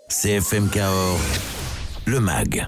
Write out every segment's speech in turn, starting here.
CFM Cahors, le MAG.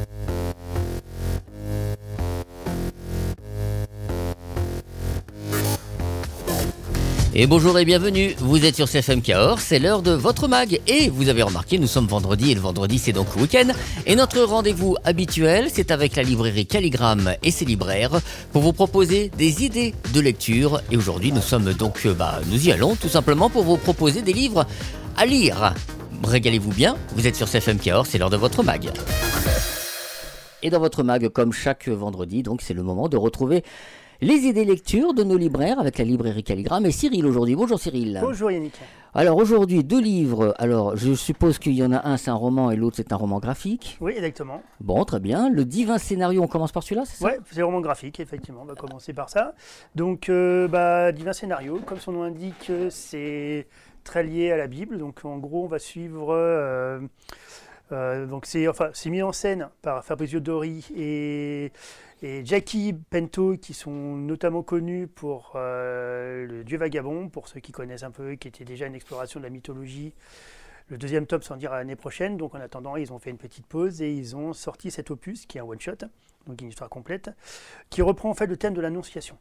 Et bonjour et bienvenue, vous êtes sur CFM Cahors, c'est l'heure de votre mag. Et vous avez remarqué, nous sommes vendredi et le vendredi c'est donc week-end. Et notre rendez-vous habituel, c'est avec la librairie Calligramme et ses libraires pour vous proposer des idées de lecture. Et aujourd'hui nous sommes donc, nous y allons tout simplement pour vous proposer des livres à lire. Régalez-vous bien, vous êtes sur CFM Cahors, c'est l'heure de votre mag. Et dans votre mag, comme chaque vendredi, donc c'est le moment de retrouver les idées lecture de nos libraires avec la librairie Calligramme et Cyril aujourd'hui. Bonjour Cyril. Bonjour Yannick. Alors aujourd'hui, deux livres. Alors je suppose qu'il y en a un, c'est un roman et l'autre c'est un roman graphique. Oui, exactement. Bon, très bien. Le divin scénario, on commence par celui-là, c'est ça ? Oui, c'est un roman graphique, effectivement. On va commencer par ça. Donc, divin scénario, comme son nom l'indique, c'est très lié à la Bible. Donc en gros, on va suivre... donc c'est mis en scène par Fabrizio Dori et Jackie Pento, qui sont notamment connus pour Le Dieu vagabond, pour ceux qui connaissent un peu, qui était déjà une exploration de la mythologie. Le deuxième tome s'en dira l'année prochaine, donc en attendant, ils ont fait une petite pause et ils ont sorti cet opus, qui est un one-shot, donc une histoire complète, qui reprend en fait le thème de l'Annonciation.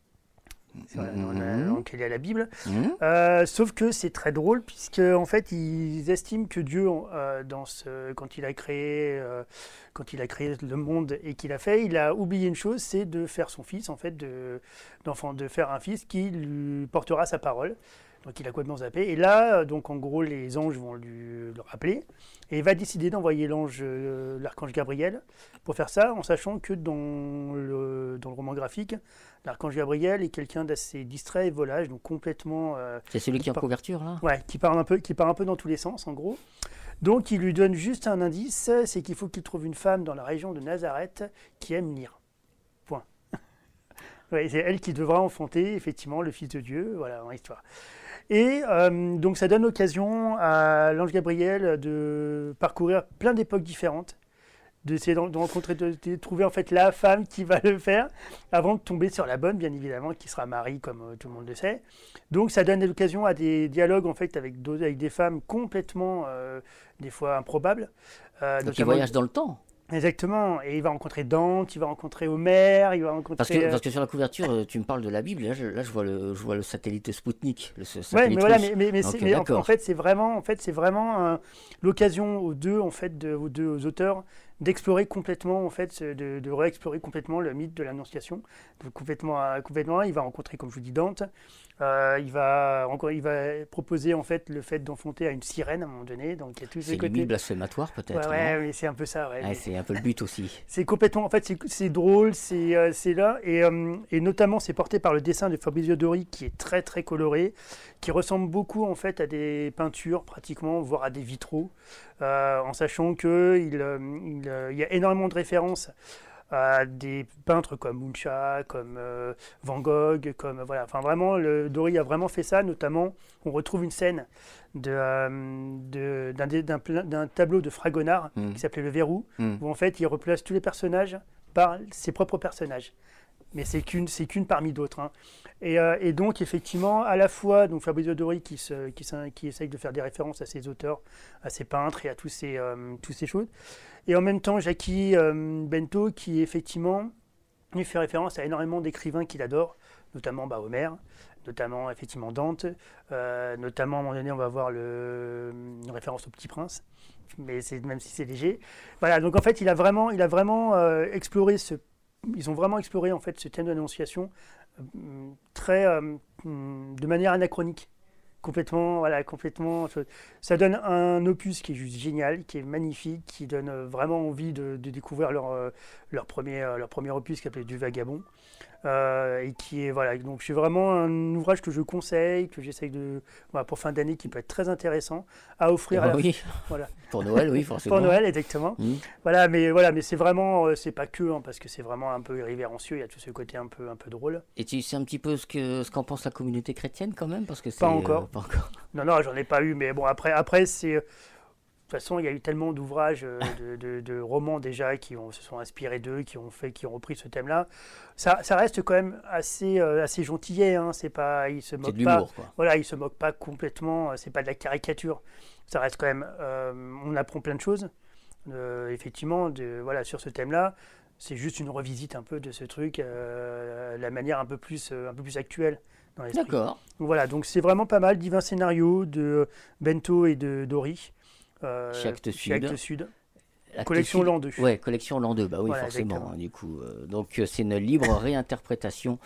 Donc il y a la Bible, sauf que c'est très drôle puisque en fait ils estiment que Dieu, quand il a créé le monde et qu'il a fait, il a oublié une chose, c'est de faire son fils en fait, de faire un fils qui lui portera sa parole. Donc il a complètement zappé. Et là, donc en gros, les anges vont le rappeler. Et il va décider d'envoyer l'archange Gabriel pour faire ça, en sachant que dans le roman graphique, l'archange Gabriel est quelqu'un d'assez distrait et volage, donc complètement... c'est celui qui est en couverture, là ? Ouais, qui part un peu dans tous les sens, en gros. Donc il lui donne juste un indice, c'est qu'il faut qu'il trouve une femme dans la région de Nazareth qui aime lire. Point. Ouais, c'est elle qui devra enfanter, effectivement, le Fils de Dieu, voilà, dans l'histoire. Et donc ça donne l'occasion à l'ange Gabriel de parcourir plein d'époques différentes, d'essayer de rencontrer, de trouver en fait la femme qui va le faire, avant de tomber sur la bonne, bien évidemment, qui sera Marie, comme tout le monde le sait. Donc ça donne l'occasion à des dialogues en fait avec des femmes complètement, des fois improbables. Donc il voyage dans le temps. Exactement, et il va rencontrer Dante, il va rencontrer Homère, il va rencontrer... Parce que sur la couverture, tu me parles de la Bible, là je vois le satellite Spoutnik, le satellite ouais, mais voilà, russe. mais en fait c'est vraiment l'occasion aux deux auteurs d'explorer complètement, en fait, de réexplorer complètement le mythe de l'Annonciation. Donc complètement, il va rencontrer, comme je vous dis, Dante. Il va proposer en fait le fait d'enfanter à une sirène à un moment donné. Donc il y a tout ce côté. C'est limite blasphématoire peut-être. Ouais, mais c'est un peu ça. Ouais, c'est un peu le but aussi. C'est complètement, en fait, c'est drôle, c'est là, et notamment c'est porté par le dessin de Fabrizio Dori qui est très très coloré, qui ressemble beaucoup en fait à des peintures pratiquement, voire à des vitraux, en sachant que il y a énormément de références à des peintres comme Munch, comme Van Gogh, comme voilà, enfin vraiment, Dori a vraiment fait ça. Notamment, on retrouve une scène d'un tableau de Fragonard qui s'appelait Le Verrou, où en fait il replace tous les personnages par ses propres personnages. Mais c'est qu'une parmi d'autres. Hein. Et donc, effectivement, à la fois donc Fabrizio Dori qui essaye de faire des références à ses auteurs, à ses peintres et à toutes ces choses. Et en même temps, Jackie Bento qui, effectivement, lui fait référence à énormément d'écrivains qu'il adore, notamment Homère, notamment, effectivement, Dante. Notamment, à un moment donné, on va voir une référence au Petit Prince. Mais même si c'est léger. Voilà, donc en fait, il a vraiment exploré Ils ont vraiment exploré en fait ce thème de l'Annonciation de manière anachronique, complètement. Ça donne un opus qui est juste génial, qui est magnifique, qui donne vraiment envie de découvrir leur premier opus qui s'appelait Du Vagabond. Et qui est donc c'est vraiment un ouvrage que je conseille, que j'essaye pour fin d'année, qui peut être très intéressant à offrir. Pour Noël, oui, forcément. Pour Noël, exactement. Mais c'est vraiment, c'est pas que, parce que c'est vraiment un peu irrévérencieux. Il y a tout ce côté un peu drôle. Et tu sais un petit peu ce qu'en pense la communauté chrétienne quand même, parce que pas encore. Non, j'en ai pas eu, mais bon après c'est façon, il y a eu tellement d'ouvrages, de romans déjà se sont inspirés d'eux, qui ont repris ce thème-là. Ça reste quand même assez gentillet. Hein. C'est pas, il se C'est moque de pas. l'humour, quoi. Voilà, il se moque pas complètement. C'est pas de la caricature. Ça reste quand même. On apprend plein de choses. Effectivement, sur ce thème-là. C'est juste une revisite un peu de ce truc, la manière un peu plus actuelle dans l'esprit. D'accord. Donc voilà, donc c'est vraiment pas mal. Divin scénario de Bento et de Dori. Chez Actes Actes Sud. Actes Collection Sud. l'an 2. Ouais, collection l'an 2, bah oui, Voilà, forcément, exactement. hein, du coup. Donc, c'est une libre réinterprétation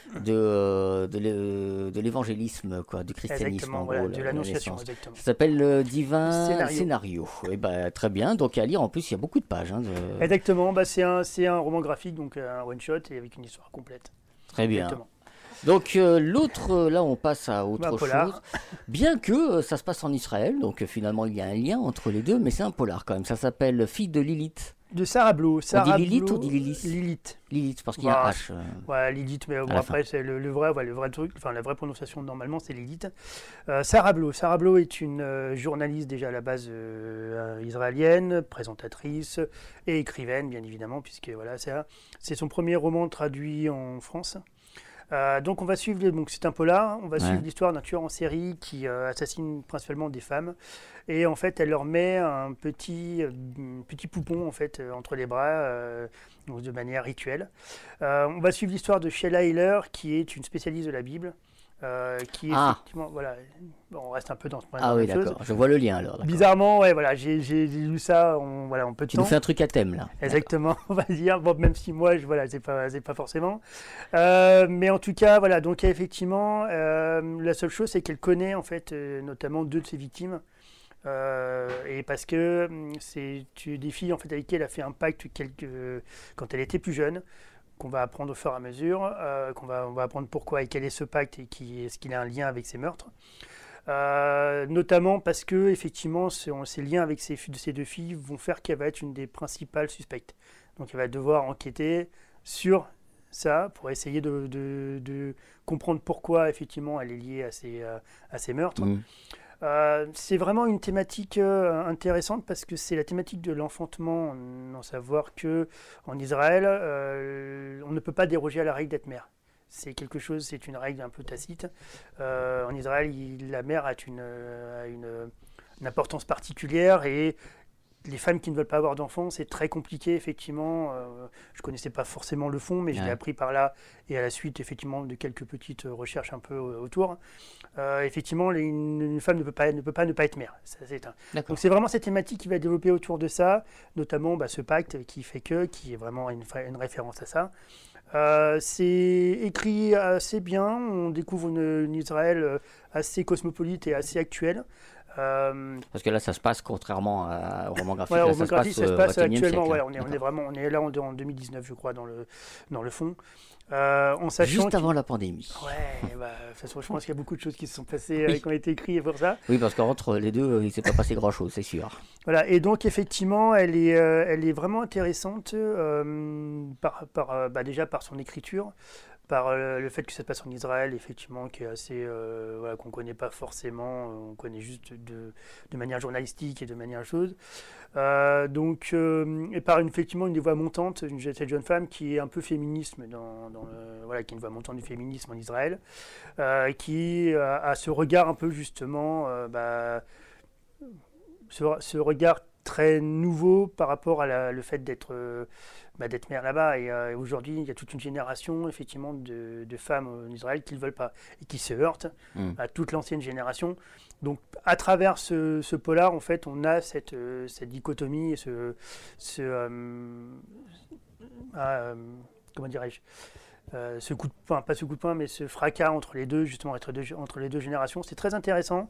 de l'évangélisme, quoi, du christianisme, Exactement, en voilà, gros, de la l'annonciation, naissance. exactement. Ça s'appelle le Divin Scénario. Scénario. Et bah, très bien, donc à lire, en plus, il y a beaucoup de pages. Hein, Exactement, c'est un roman graphique, donc un one-shot et avec une histoire complète. Très bien. Exactement. Donc l'autre, là on passe à autre polar. chose. Bien que ça se passe en Israël, donc finalement il y a un lien entre les deux, mais c'est un polar quand même. Ça s'appelle Fille de Lilith. De Sarah Blau. On dit Lilith ou on dit Lilith? Lilith. Lilith, parce qu'il y a un H. Ouais, Lilith, mais bon, la après, c'est le vrai truc, enfin la vraie prononciation normalement, c'est Lilith. Sarah Blau. Sarah Blau est une journaliste déjà à la base israélienne, présentatrice et écrivaine, bien évidemment, puisque voilà, c'est son premier roman traduit en France. Donc on va suivre, donc c'est un polar, on va suivre l'histoire d'un tueur en série qui assassine principalement des femmes et en fait elle leur met un petit poupon en fait entre les bras donc de manière rituelle. On va suivre l'histoire de Sheila Hiller qui est une spécialiste de la Bible. Qui est effectivement, voilà, bon, on reste un peu dans ce point Ah oui, d'accord, je vois le lien alors. D'accord. Bizarrement, ouais, voilà, j'ai lu ça en peu de temps. Tu nous fais un truc à thème là. Exactement, on va dire, bon, même si moi, c'est pas forcément. Mais en tout cas, voilà, donc effectivement, la seule chose, c'est qu'elle connaît en fait notamment 2 de ses victimes. Et parce que c'est des filles en fait, avec qui elle a fait un pacte quand elle était plus jeune, qu'on va apprendre au fur et à mesure, on va apprendre pourquoi et quel est ce pacte et est-ce qu'il a un lien avec ces meurtres. Notamment parce que effectivement ces liens avec ces 2 filles vont faire qu'elle va être une des principales suspectes. Donc elle va devoir enquêter sur ça pour essayer de comprendre pourquoi effectivement elle est liée à ces meurtres. C'est vraiment une thématique intéressante parce que c'est la thématique de l'enfantement, en savoir que en Israël, on ne peut pas déroger à la règle d'être mère. C'est une règle un peu tacite. En Israël, la mère a une importance particulière et les femmes qui ne veulent pas avoir d'enfants, c'est très compliqué, effectivement. Je ne connaissais pas forcément le fond, mais je l'ai appris par là et à la suite, effectivement, de quelques petites recherches un peu autour. Effectivement, une femme ne peut pas ne pas être mère. Ça, donc c'est vraiment cette thématique qui va développer autour de ça, notamment ce pacte qui est vraiment une référence à ça. C'est écrit assez bien, on découvre une Israël assez cosmopolite et assez actuelle. Parce que là, ça se passe contrairement au roman graphique. Ouais, là, au roman graphique, ça se passe actuellement. Siècle, on est là en 2019, je crois, dans le fond. En sachant juste avant la pandémie. Ouais, de toute façon, je pense qu'il y a beaucoup de choses qui se sont passées, qui ont été écrites pour ça. Oui, parce qu'entre les deux, il ne s'est pas passé grand-chose, c'est sûr. Voilà, et donc effectivement, elle est vraiment intéressante déjà par son écriture, par le fait que ça se passe en Israël, effectivement, qui est assez, qu'on ne connaît pas forcément, on connaît juste de manière journalistique et de manière chose. Et par effectivement une des voix montantes, cette jeune femme qui est un peu féminisme, qui est une voix montante du féminisme en Israël, qui a ce regard un peu justement, ce regard très nouveau par rapport à le fait d'être mère là-bas. Et aujourd'hui, il y a toute une génération effectivement de femmes en Israël qui ne le veulent pas et qui se heurtent à toute l'ancienne génération. Donc, à travers ce polar, en fait, on a cette dichotomie et comment dirais-je, ce coup de poing, pas ce coup de poing, mais ce fracas entre les deux, justement, entre les deux générations. C'est très intéressant.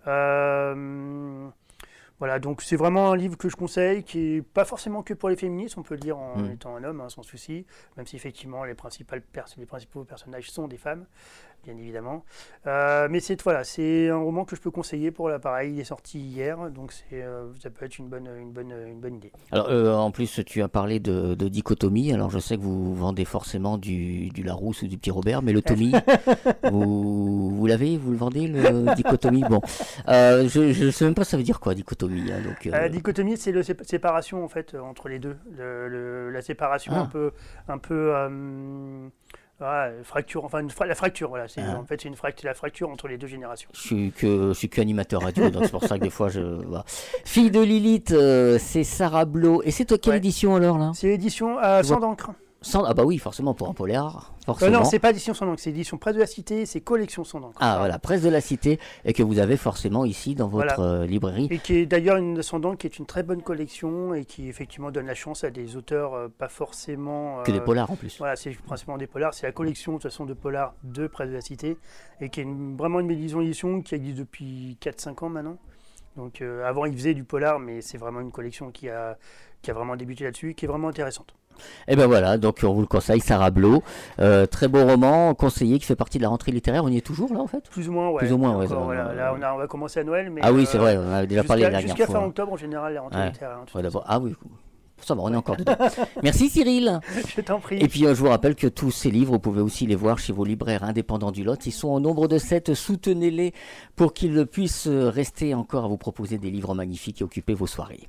Voilà, donc c'est vraiment un livre que je conseille, qui n'est pas forcément que pour les féministes, on peut le lire en étant un homme, sans souci, même si effectivement les principaux personnages sont des femmes, bien évidemment. Mais c'est un roman que je peux conseiller pour l'appareil, il est sorti hier, donc ça peut être une bonne idée. Alors en plus tu as parlé de dichotomie, alors je sais que vous vendez forcément du Larousse ou du Petit Robert, mais le Tommy, vous le vendez, le dichotomie? Bon, je ne sais même pas ça veut dire quoi, dichotomie. dichotomie. Hein, donc, La dichotomie, c'est la séparation en fait entre les deux. La séparation un peu fracture, enfin la fracture, voilà. En fait, c'est la fracture entre les deux générations. Je suis qu'animateur radio, donc c'est pour ça que des fois voilà. Fille de Lilith, c'est Sarah Blau. Et c'est toi quelle édition alors là? C'est l'édition sans d'encre. Ah bah oui, forcément pour un polar. Forcément. Non, c'est pas édition sans d'encre, c'est édition Presse de la Cité, c'est collection sans d'encre. Ah voilà, Presse de la Cité, et que vous avez forcément ici dans votre librairie. Et qui est d'ailleurs une sans d'encre, qui est une très bonne collection et qui effectivement donne la chance à des auteurs pas forcément... que des polars en plus. Voilà, c'est principalement des polars. C'est la collection de toute façon de polars de Presse de la Cité et qui est vraiment une maison d'édition qui existe depuis 4-5 ans maintenant. Donc avant ils faisaient du polar, mais c'est vraiment une collection qui a vraiment débuté là-dessus, qui est vraiment intéressante. Et ben voilà, donc on vous le conseille, Sarah Blau, très beau roman, conseillé, qui fait partie de la rentrée littéraire. On y est toujours là en fait? Plus ou moins, ouais. Plus ou moins, ouais. Là, on va commencer à Noël, mais ah oui, c'est vrai, on a déjà parlé la dernière fois. Jusqu'à fin octobre, en général, la rentrée littéraire. Ah oui, ça va, on est encore dedans. Merci Cyril. Je t'en prie. Et puis je vous rappelle que tous ces livres, vous pouvez aussi les voir chez vos libraires indépendants du Lot. Ils sont au nombre de 7. Soutenez-les pour qu'ils puissent rester encore à vous proposer des livres magnifiques et occuper vos soirées.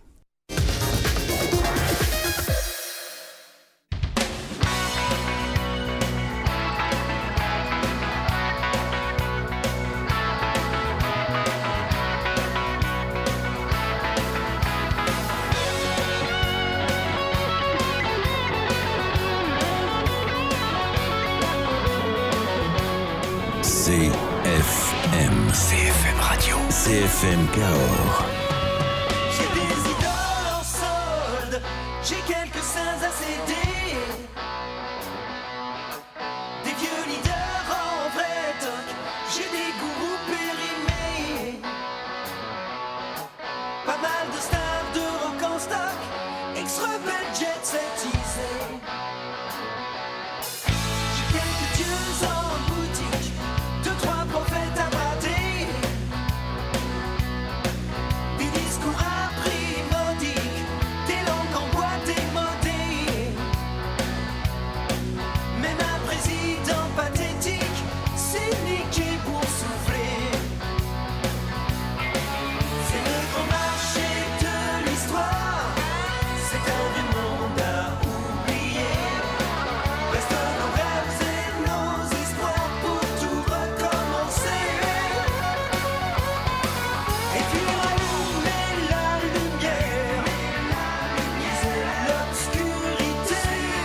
CFM Radio. CFM Cahors. J'ai des idoles en solde, j'ai quelques seins à céder. Des vieux leaders en vrai toc, j'ai des gourous périmés. Pas mal de stars de rock en stock, ex-rebelles jet setisés. J'ai quelques dieux en boutique, 2-3 prophètes à brader. Des discours appris modiques, des langues en boîte démodées. Même un président pathétique s'est niqué pour souffler. C'est le grand marché de l'histoire, c'est un vieux monde à oublier. Reste nos rêves et nos espoirs pour tout recommencer. Et puis allumer la lumière, briser l'obscurité,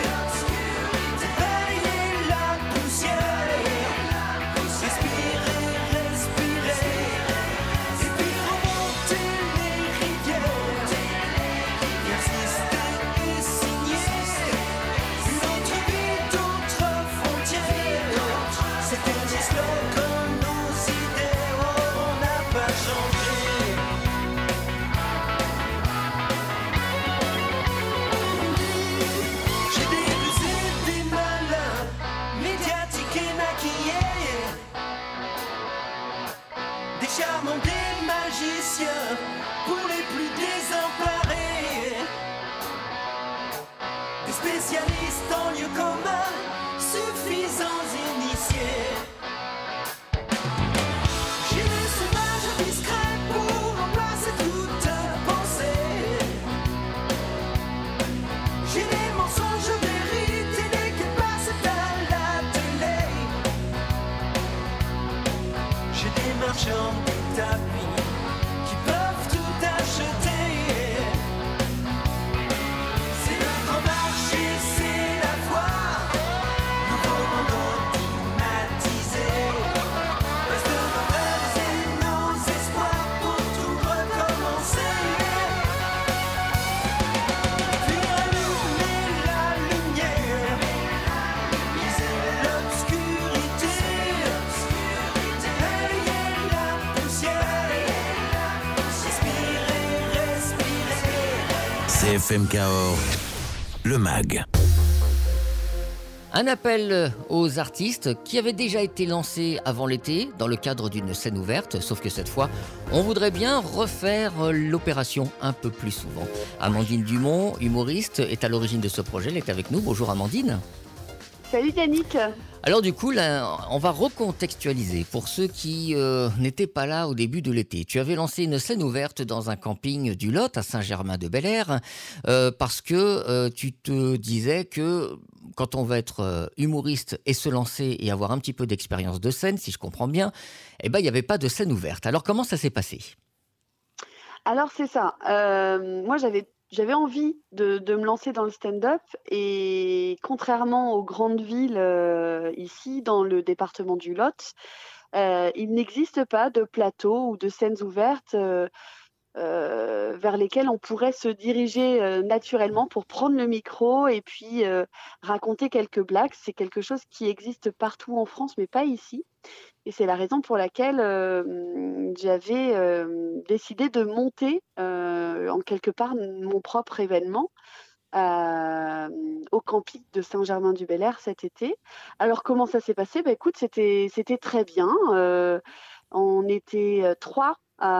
balayer la poussière, respirer, respirer. Et puis remonter les rivières, persister et signer une autre vie, d'autres frontières. C'était des slogans, nos idées, on n'a pas changé. J'ai des rusés, des malins, médiatiques et maquillés, des charmants, des magiciens, pour les plus désemparés, des spécialistes en lieu commun, suffisants initiés. J'ai des sauvages discrets pour remplacer toute pensée. J'ai des mensonges vérités qui passent à la télé. J'ai des marchands des tapis qui peuvent tout acheter. C'est le grand marché, c'est la voie, nouveau monde automatisé. Reste nos rêves et nos espoirs pour tout recommencer. Puis allumer la lumière, briser l'obscurité, balayer la poussière, respirer, respirer. CFM Cahors, le MAG. Un appel aux artistes qui avait déjà été lancé avant l'été dans le cadre d'une scène ouverte, sauf que cette fois, on voudrait bien refaire l'opération un peu plus souvent. Amandine Dumont, humoriste, est à l'origine de ce projet, elle est avec nous. Bonjour Amandine. Salut Yannick. Alors du coup, là, on va recontextualiser pour ceux qui n'étaient pas là au début de l'été. Tu avais lancé une scène ouverte dans un camping du Lot à Saint-Germain-de-Bel-Air parce que tu te disais que quand on va être humoriste et se lancer et avoir un petit peu d'expérience de scène, si je comprends bien, eh ben il n'y avait pas de scène ouverte. Alors comment ça s'est passé? Alors c'est ça. Moi j'avais envie de me lancer dans le stand-up et contrairement aux grandes villes ici dans le département du Lot, il n'existe pas de plateau ou de scènes ouvertes vers lesquelles on pourrait se diriger naturellement pour prendre le micro et puis raconter quelques blagues. C'est quelque chose qui existe partout en France, mais pas ici. Et c'est la raison pour laquelle j'avais décidé de monter en quelque part mon propre événement au camping de Saint-Germain-du-Bel-Air cet été. Alors comment ça s'est passé? Bah, écoute, c'était très bien. On était 3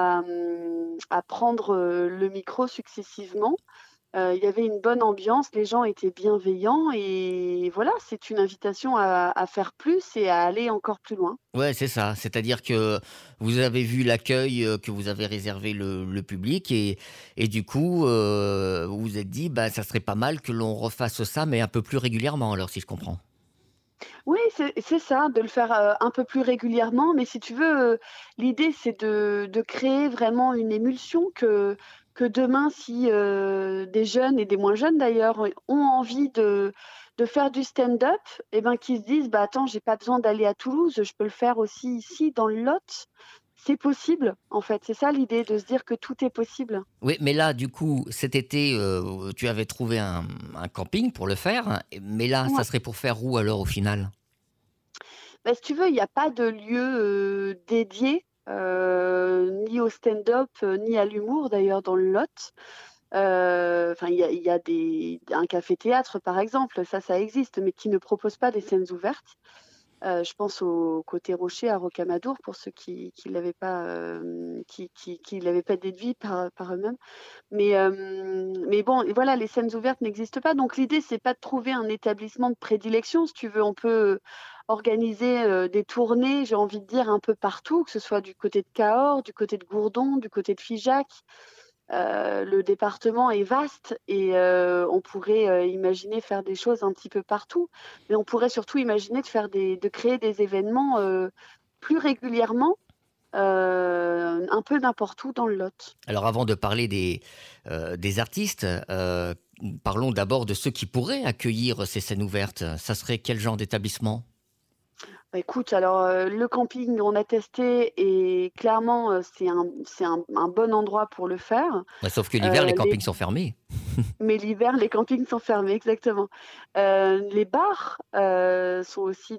à prendre le micro successivement. Il y avait une bonne ambiance, les gens étaient bienveillants et voilà, c'est une invitation à faire plus et à aller encore plus loin. Ouais, c'est ça. C'est-à-dire que vous avez vu l'accueil que vous avez réservé le public et du coup, vous vous êtes dit, bah, ça serait pas mal que l'on refasse ça, mais un peu plus régulièrement, alors si je comprends. Oui, c'est ça, de le faire, un peu plus régulièrement, mais si tu veux, l'idée c'est de créer vraiment une émulsion que demain si, des jeunes et des moins jeunes d'ailleurs, ont envie de faire du stand-up et ben, qu'ils se disent: «Bah, attends, j'ai pas besoin d'aller à Toulouse, je peux le faire aussi ici dans le Lot». C'est possible, en fait, c'est ça l'idée, de se dire que tout est possible. Oui, mais là, du coup, cet été, tu avais trouvé un camping pour le faire, hein, mais là, ça Ouais. serait pour faire où alors au final? Bah, si tu veux, il y a pas de lieu, dédié, ni au stand-up, ni à l'humour d'ailleurs dans le Lot. Enfin, il y a un café-théâtre par exemple, ça existe, mais qui ne propose pas des scènes ouvertes. Je pense au Côté Rocher à Rocamadour pour ceux qui l'avaient pas, qui l'avaient pas déduit par eux-mêmes. Mais bon, et voilà, les scènes ouvertes n'existent pas. Donc l'idée, c'est pas de trouver un établissement de prédilection. Si tu veux, on peut organiser, des tournées, j'ai envie de dire, un peu partout, que ce soit du côté de Cahors, du côté de Gourdon, du côté de Figeac. Le département est vaste et on pourrait, imaginer faire des choses un petit peu partout. Mais on pourrait surtout imaginer de créer des événements, plus régulièrement, un peu n'importe où dans le Lot. Alors avant de parler des artistes, parlons d'abord de ceux qui pourraient accueillir ces scènes ouvertes. Ça serait quel genre d'établissement? Bah, écoute, alors, le camping, on a testé et clairement, c'est un bon endroit pour le faire. Bah, sauf que l'hiver, les Les campings sont fermés. Mais l'hiver, les campings sont fermés, exactement. Les bars, sont aussi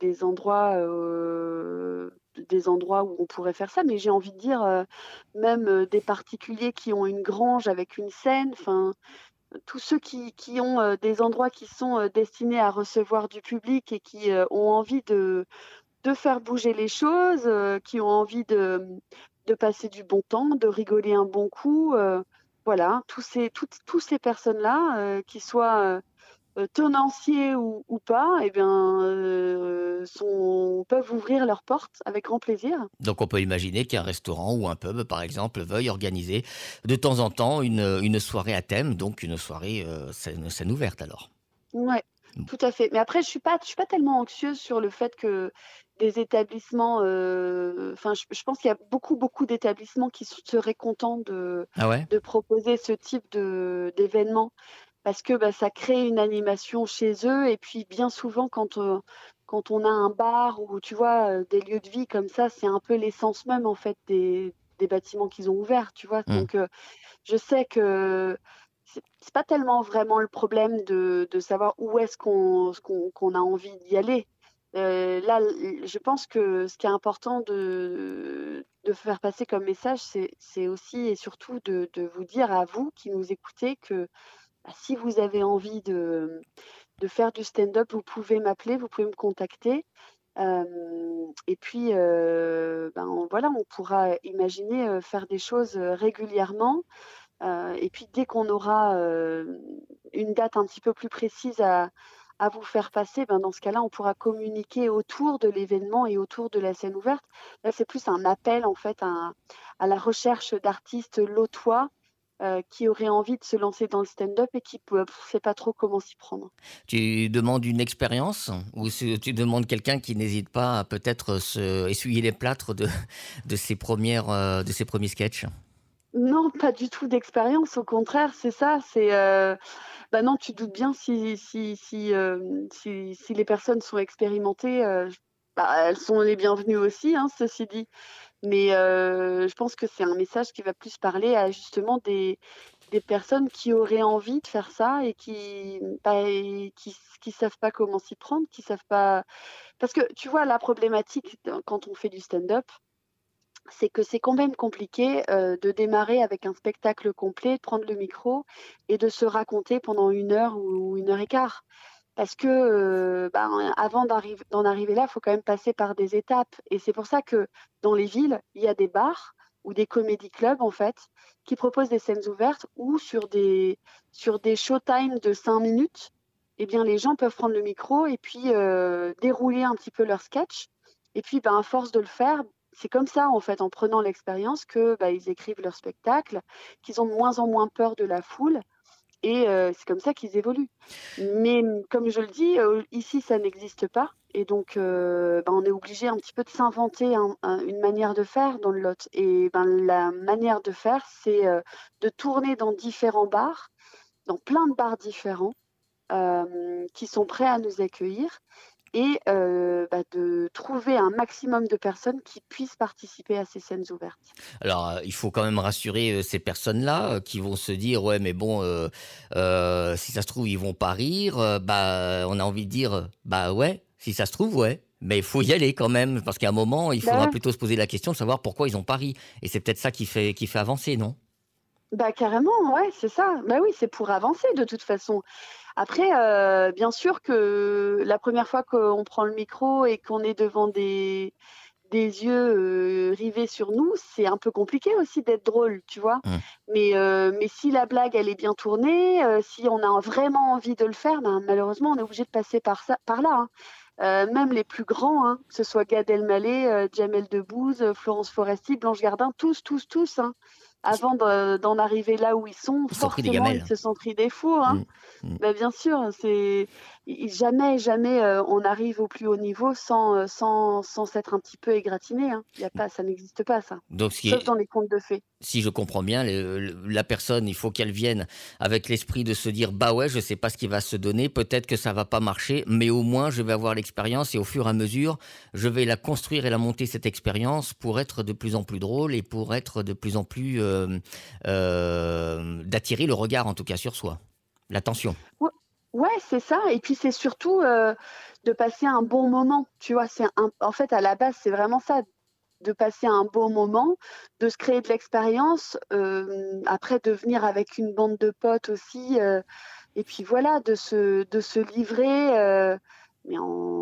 des endroits où on pourrait faire ça, mais j'ai envie de dire, même, des particuliers qui ont une grange avec une scène, enfin, tous ceux qui ont, des endroits qui sont, destinés à recevoir du public et qui, ont envie de faire bouger les choses, qui ont envie de passer du bon temps, de rigoler un bon coup, voilà, tous ces personnes-là, qui soient, tenanciers ou pas et bien, peuvent ouvrir leurs portes avec grand plaisir. Donc on peut imaginer qu'un restaurant ou un pub, par exemple, veuille organiser de temps en temps une soirée à thème, donc une soirée scène ouverte alors. Ouais, tout à fait. Mais après, je suis pas tellement anxieuse sur le fait que des établissements, enfin, je pense qu'il y a beaucoup d'établissements qui seraient contents Ah ouais? de proposer ce type d'événement parce que, bah, ça crée une animation chez eux et puis bien souvent quand on a un bar ou tu vois, des lieux de vie comme ça, c'est un peu l'essence même en fait des bâtiments qu'ils ont ouverts, tu vois? Mmh. Donc, je sais que c'est pas tellement vraiment le problème de savoir où est-ce qu'on a envie d'y aller. Là, je pense que ce qui est important de faire passer comme message, c'est aussi et surtout de vous dire à vous qui nous écoutez que, bah, si vous avez envie de faire du stand-up, vous pouvez m'appeler, vous pouvez me contacter. Hem Et puis, ben, voilà, on pourra imaginer, faire des choses, régulièrement. Et puis dès qu'on aura, une date un petit peu plus précise à vous faire passer, ben, dans ce cas-là, on pourra communiquer autour de l'événement et autour de la scène ouverte. Là, c'est plus un appel, en fait, à la recherche d'artistes lotois qui auraient envie de se lancer dans le stand-up et qui ne sait pas trop comment s'y prendre. Tu demandes une expérience ou tu demandes quelqu'un qui n'hésite pas à peut-être essuyer les plâtres de de ses premiers sketchs? Non, pas du tout d'expérience, au contraire, c'est ça, bah, non, tu te doutes bien si les personnes sont expérimentées, bah, elles sont les bienvenues aussi, hein, ceci dit. Mais je pense que c'est un message qui va plus parler à justement des personnes qui auraient envie de faire ça et qui savent pas comment s'y prendre, qui savent pas parce que tu vois, la problématique quand on fait du stand-up, c'est que c'est quand même compliqué, de démarrer avec un spectacle complet, de prendre le micro et de se raconter pendant 1 heure ou 1 heure et quart. Parce que, ben, avant d'en arriver là, il faut quand même passer par des étapes et c'est pour ça que dans les villes, il y a des bars ou des comédie clubs, en fait, qui proposent des scènes ouvertes ou sur des showtime de 5 minutes, eh bien, les gens peuvent prendre le micro et puis, dérouler un petit peu leur sketch et puis, ben, à force de le faire, c'est comme ça, en fait, en prenant l'expérience que, bah, ils écrivent leur spectacle, qu'ils ont de moins en moins peur de la foule et c'est comme ça qu'ils évoluent. Mais comme je le dis, ici, ça n'existe pas et donc ben, on est obligé un petit peu de s'inventer une manière de faire dans le Lot et ben, la manière de faire, c'est, de tourner dans différents bars, dans plein de bars différents, qui sont prêts à nous accueillir et bah, de trouver un maximum de personnes qui puissent participer à ces scènes ouvertes. Alors, il faut quand même rassurer, ces personnes-là, qui vont se dire: «Ouais, mais bon, si ça se trouve, ils vont pas rire», bah, on a envie de dire: «Bah, ouais, si ça se trouve, ouais». Mais il faut y aller quand même, parce qu'à un moment, il Bah faudra ouais. plutôt se poser la question de savoir pourquoi ils ont pas ri et c'est peut-être ça qui fait avancer, non? Bah, carrément, ouais, c'est ça. Bah, oui, c'est pour avancer de toute façon. Après, bien sûr que la première fois qu'on prend le micro et qu'on est devant des yeux, rivés sur nous, c'est un peu compliqué aussi d'être drôle, tu vois? Mmh. Mais si la blague, elle est bien tournée, si on a vraiment envie de le faire, ben, malheureusement, on est obligé de passer par là, hein. Même les plus grands, hein, que ce soit Gad Elmaleh, Jamel Debbouze, Florence Foresti, Blanche Gardin, tous, hein. Avant d'en arriver là où ils sont, Ils se sont pris des forcément, ils gamelles. se sont pris des fours, hein. Mmh. Mmh. Bah, bien sûr, jamais, on arrive au plus haut niveau sans s'être un petit peu égratigné, hein. Il y a pas ça n'existe pas ça, Donc ce qui sauf est dans les contes de fées. si je comprends bien, la personne, il faut qu'elle vienne avec l'esprit de se dire: «Bah, ouais, je sais pas ce qui va se donner, peut-être que ça va pas marcher, mais au moins je vais avoir l'expérience et au fur et à mesure, je vais la construire et la monter cette expérience pour être de plus en plus drôle et pour être de plus en plus, d'attirer le regard en tout cas sur soi, l'attention». Ouais, ouais, c'est ça et puis c'est surtout, de passer un bon moment, tu vois? En fait, à la base, c'est vraiment ça, de passer un bon moment, de se créer de l'expérience, après de venir avec une bande de potes aussi, et puis voilà, de se livrer, mais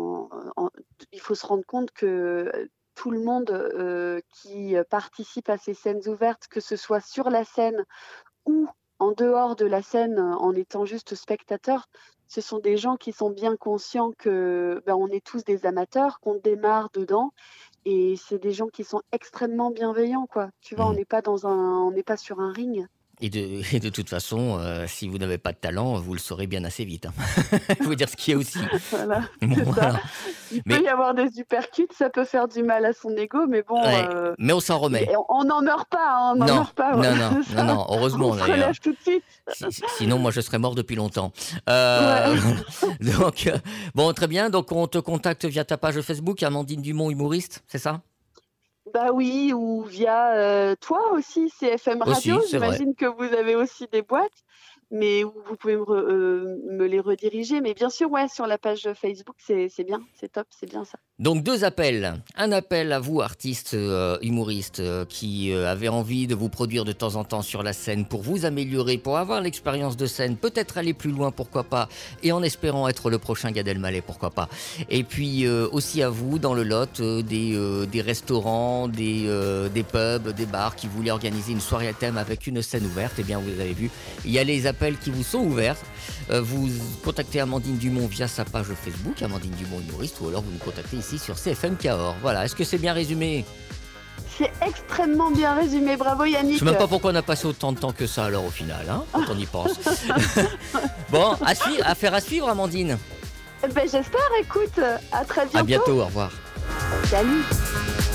il faut se rendre compte que tout le monde, qui participe à ces scènes ouvertes, que ce soit sur la scène ou en dehors de la scène, en étant juste spectateur, ce sont des gens qui sont bien conscients que, ben, on est tous des amateurs, qu'on démarre dedans et c'est des gens qui sont extrêmement bienveillants, quoi. Tu vois? Mmh. On n'est pas sur un ring. Et de et de toute façon, si vous n'avez pas de talent, vous le saurez bien assez vite, hein. Il faut dire ce qui est aussi. Voilà, Bon, c'est ça. voilà. Il Mais peut y avoir des uppercuts, ça peut faire du mal à son ego, mais bon, ouais, mais on s'en remet. et on n'en meurt pas, hein, on n'en Non, meurt pas, non, voilà, non, c'est non, ça. non, heureusement On se d'ailleurs. relève tout de suite. Sinon, moi, je serais mort depuis longtemps. Ouais. Heu, donc, bon, très bien. Donc, on te contacte via ta page Facebook, Amandine Dumont, humoriste, c'est ça? Bah oui, ou via, toi aussi, CFM Aussi, Radio, c'est vrai. j'imagine que vous avez aussi des boîtes, mais où vous pouvez me les rediriger. Mais bien sûr, ouais, sur la page Facebook, c'est bien, c'est top, c'est bien ça. Donc 2 appels. Un appel à vous, artistes, humoristes, qui, avez envie de vous produire de temps en temps sur la scène pour vous améliorer, pour avoir l'expérience de scène, peut-être aller plus loin, pourquoi pas, et en espérant être le prochain Gad Elmaleh, pourquoi pas. Et puis, aussi à vous, dans le Lot, des restaurants, des pubs, des bars qui voulaient organiser une soirée à thème avec une scène ouverte. Eh bien, vous avez vu, il y a les appels appels qui vous sont ouverts. Vous contactez Amandine Dumont via sa page Facebook, Amandine Dumont humoriste, ou alors vous nous contactez ici sur CFM Cahors. Voilà, est-ce que c'est bien résumé ? C'est extrêmement bien résumé, bravo Yannick. Je sais même pas pourquoi on a passé autant de temps que ça alors au final, hein, quand on y pense. Bon, affaire à suivre Amandine. Ben, j'espère, écoute, à très bientôt. À bientôt, au revoir. Salut.